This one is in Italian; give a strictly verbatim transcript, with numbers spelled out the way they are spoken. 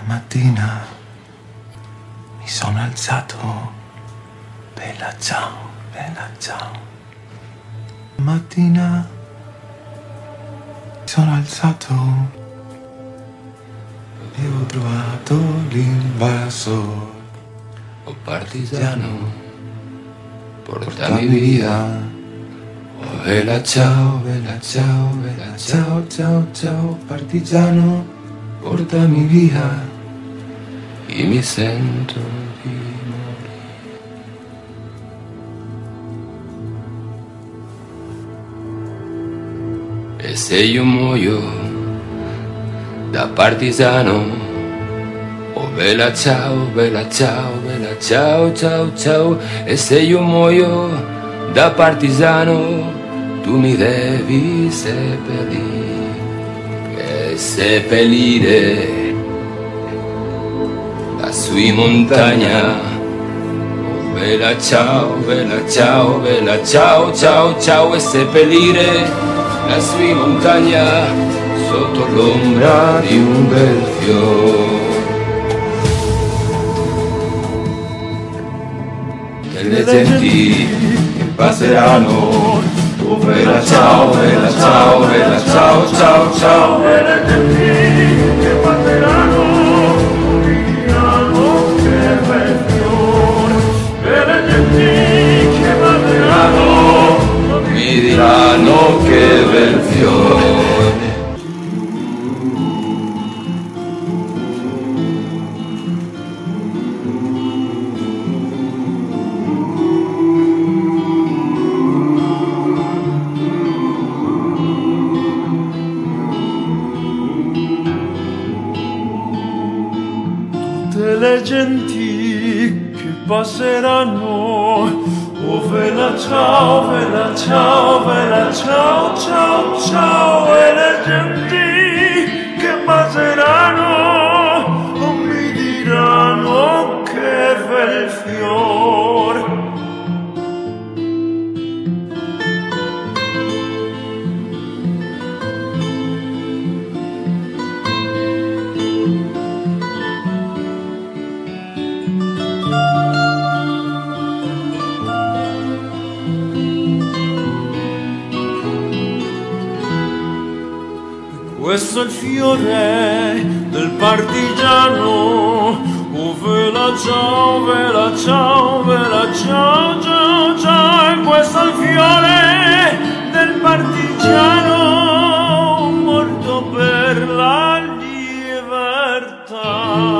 mattina mi sono alzato, bella ciao, bella ciao. Mattina mi sono alzato e ho trovato l'invasor. Oh partigiano, portami via. Oh bella ciao, bella ciao, bella ciao, ciao, ciao, partigiano, portami via. Io mi sento di morire. E se io muoio da partigiano, oh bella ciao, bella ciao, bella ciao, ciao, ciao. E se io muoio da partigiano, tu mi devi seppellire. E seppellire lassù in montagna. Oh bella ciao, bella ciao, bella ciao, ciao, ciao. E seppellire lassù in montagna, sotto l'ombra di un bel fiore. E le genti che passeranno, oh bella ciao, bella ciao, bella ciao, ciao, ciao. E le genti che passeranno, mi diranno che bel fiore. E le genti che passeranno, Mi diranno che bel fiore. tutte le genti che passeranno, oh bella ciao, bella ciao, bella ciao, ciao, ciao. E le genti che passeranno, oh mi diranno che bel fiore. Questo è il fiore del partigiano, oh bella ciao, bella ciao, bella ciao, ciao, ciao. E questo è il fiore del partigiano, morto per la libertà.